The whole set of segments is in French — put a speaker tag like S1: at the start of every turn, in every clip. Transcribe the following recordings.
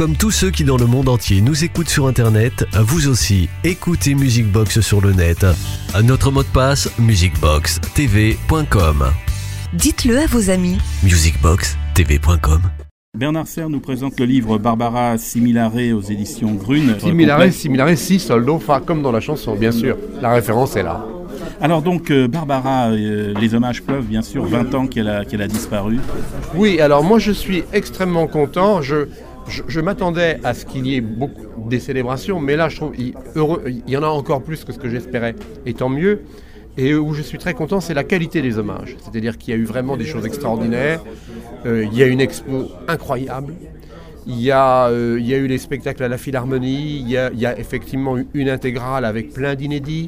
S1: Comme tous ceux qui dans le monde entier nous écoutent sur internet, vous aussi, écoutez Music Box sur le net. Notre mot de passe, musicboxtv.com.
S2: Dites-le à vos amis.
S1: musicboxtv.com.
S3: Bernard Serre nous présente le livre Barbara Similare aux éditions Grune.
S4: Similare, si, soldo, fa, comme dans la chanson, bien sûr. La référence est là.
S3: Alors donc, Barbara, les hommages pleuvent, bien sûr, 20 ans qu'elle a disparu.
S4: Oui, alors moi je suis extrêmement content. Je m'attendais à ce qu'il y ait beaucoup des célébrations, mais là je trouve il y en a encore plus que ce que j'espérais, et tant mieux. Et où je suis très content, c'est la qualité des hommages. C'est-à-dire qu'il y a eu vraiment des choses extraordinaires. Il y a une expo incroyable. Il y a eu les spectacles à la Philharmonie. Il y a effectivement une intégrale avec plein d'inédits.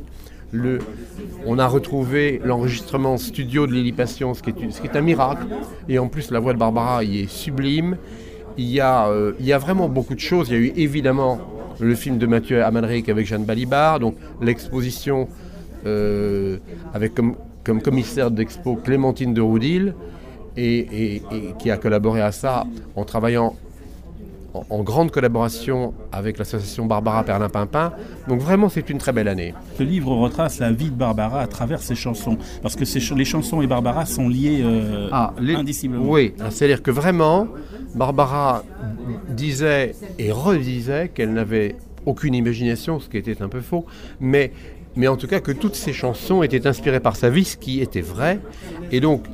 S4: On a retrouvé l'enregistrement studio de Lily Passion, ce qui est un miracle. Et en plus, la voix de Barbara y est sublime. Il y a vraiment beaucoup de choses. Il y a eu évidemment le film de Mathieu Amalric avec Jeanne Balibar, donc l'exposition avec comme commissaire d'expo Clémentine de Roudil, et qui a collaboré à ça en travaillant en grande collaboration avec l'association Barbara Perlin-Pimpin. Donc vraiment, c'est une très belle année.
S3: Ce livre retrace la vie de Barbara à travers ses chansons, parce que les chansons et Barbara sont liées indissiblement.
S4: Oui, c'est-à-dire que vraiment, Barbara disait et redisait qu'elle n'avait aucune imagination, ce qui était un peu faux, mais en tout cas que toutes ces chansons étaient inspirées par sa vie, ce qui était vrai. Et donc,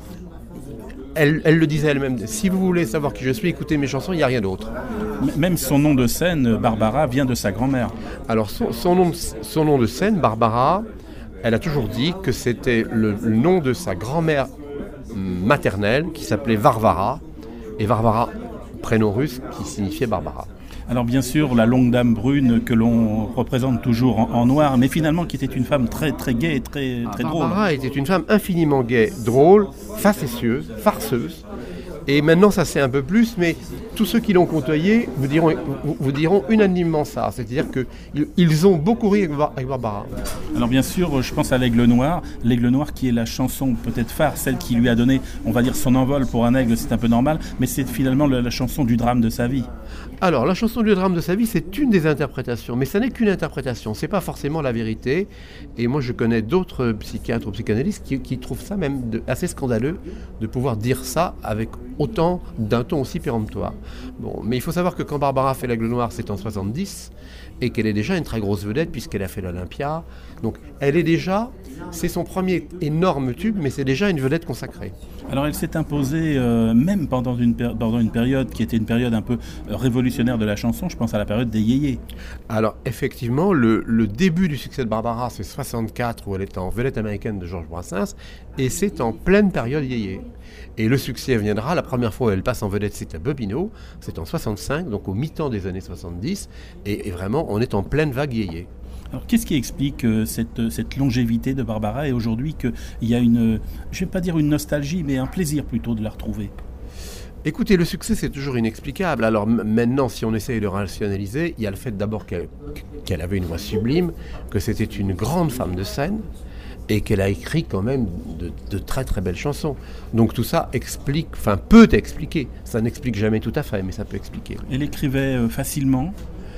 S4: elle le disait elle-même, si vous voulez savoir qui je suis, écoutez mes chansons, il n'y a rien d'autre.
S3: Même son nom de scène, Barbara, vient de sa grand-mère.
S4: Alors son nom de scène, Barbara, elle a toujours dit que c'était le nom de sa grand-mère maternelle, qui s'appelait Varvara, et Varvara, prénom russe, qui signifiait Barbara.
S3: Alors bien sûr, la longue dame brune que l'on représente toujours en noir, mais finalement qui était une femme très très gaie et très drôle.
S4: Barbara était une femme infiniment gaie, drôle, facétieuse, farceuse. Et maintenant ça c'est un peu plus, mais tous ceux qui l'ont côtoyée vous diront unanimement ça. C'est-à-dire qu'ils ont beaucoup ri avec Barbara.
S3: Alors bien sûr, je pense à l'Aigle Noir qui est la chanson peut-être phare, celle qui lui a donné, on va dire, son envol. Pour un aigle, c'est un peu normal, mais c'est finalement la chanson du drame de sa vie.
S4: Alors la chanson du drame de sa vie, c'est une des interprétations, mais ça n'est qu'une interprétation, c'est pas forcément la vérité. Et moi je connais d'autres psychiatres ou psychanalystes qui trouvent ça même assez scandaleux de pouvoir dire ça avec autant d'un ton aussi péremptoire. Bon, mais il faut savoir que quand Barbara fait l'Aigle Noir, c'est en 70, et qu'elle est déjà une très grosse vedette puisqu'elle a fait l'Olympia. Donc elle est déjà, c'est son premier énorme tube, mais c'est déjà une vedette consacrée.
S3: Alors elle s'est imposée même pendant une période qui était une période un peu révolutionnaire de la chanson, je pense à la période des yéyés.
S4: Alors effectivement, le début du succès de Barbara, c'est 64, où elle est en vedette américaine de Georges Brassens, et c'est en pleine période yéyé. Et le succès viendra, la première fois où elle passe en vedette, c'est à Bobino, c'est en 65, donc au mi-temps des années 70, et vraiment, on est en pleine vague yéyé.
S3: Alors qu'est-ce qui explique cette longévité de Barbara, et aujourd'hui qu'il y a je ne vais pas dire une nostalgie, mais un plaisir plutôt de la retrouver?
S4: Écoutez, le succès, c'est toujours inexplicable. Alors maintenant, si on essaye de rationaliser, il y a le fait d'abord qu'elle avait une voix sublime, que c'était une grande femme de scène, et qu'elle a écrit quand même de très très belles chansons. Donc tout ça peut expliquer. Ça n'explique jamais tout à fait, mais ça peut expliquer.
S3: Elle écrivait facilement.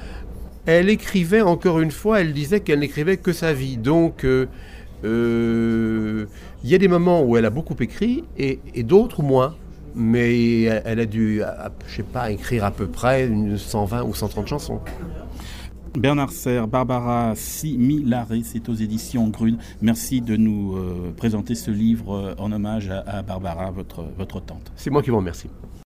S4: Elle écrivait, encore une fois, elle disait qu'elle n'écrivait que sa vie. Donc il y a des moments où elle a beaucoup écrit et d'autres moins. Mais elle a dû, je sais pas, écrire à peu près 120 ou 130 chansons.
S3: Bernard Serre, Barbara Similare, c'est aux éditions Grune. Merci de nous présenter ce livre en hommage à Barbara, votre tante.
S4: C'est moi qui vous remercie.